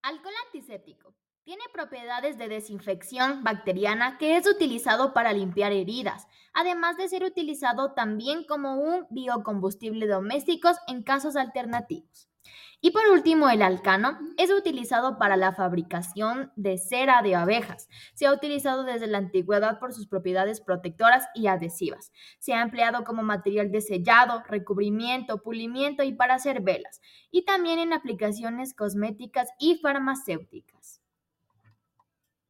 Alcohol antiséptico. Tiene propiedades de desinfección bacteriana que es utilizado para limpiar heridas, además de ser utilizado también como un biocombustible doméstico en casos alternativos. Y por último, el alcano es utilizado para la fabricación de cera de abejas. Se ha utilizado desde la antigüedad por sus propiedades protectoras y adhesivas. Se ha empleado como material de sellado, recubrimiento, pulimiento y para hacer velas, y también en aplicaciones cosméticas y farmacéuticas.